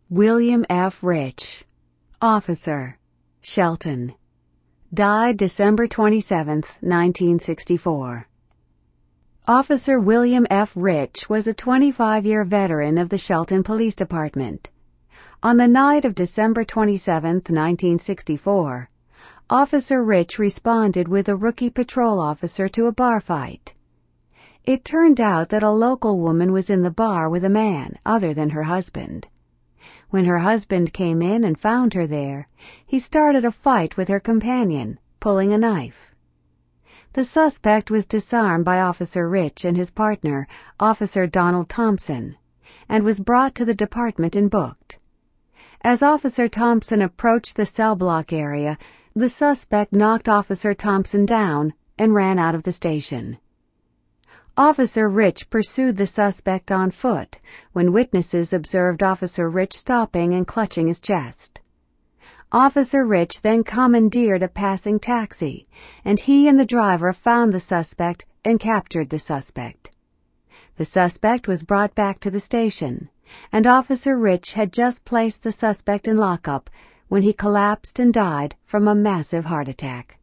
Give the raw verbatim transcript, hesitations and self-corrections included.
William F. Rich, officer, Shelton. Died December twenty-seventh, nineteen sixty-four. Officer William F. Rich was a twenty-five-year veteran of the Shelton Police Department. On the night of December twenty-seventh, nineteen sixty-four, Officer Rich responded with a rookie patrol officer to a bar fight. It turned out that a local woman was in the bar with a man other than her husband. When her husband came in and found her there, he started a fight with her companion, pulling a knife. The suspect was disarmed by Officer Rich and his partner, Officer Donald Thompson, and was brought to the department and booked. As Officer Thompson approached the cell block area, the suspect knocked Officer Thompson down and ran out of the station. Officer Rich pursued the suspect on foot when witnesses observed Officer Rich stopping and clutching his chest. Officer Rich then commandeered a passing taxi, and he and the driver found the suspect and captured the suspect. The suspect was brought back to the station, and Officer Rich had just placed the suspect in lockup when he collapsed and died from a massive heart attack.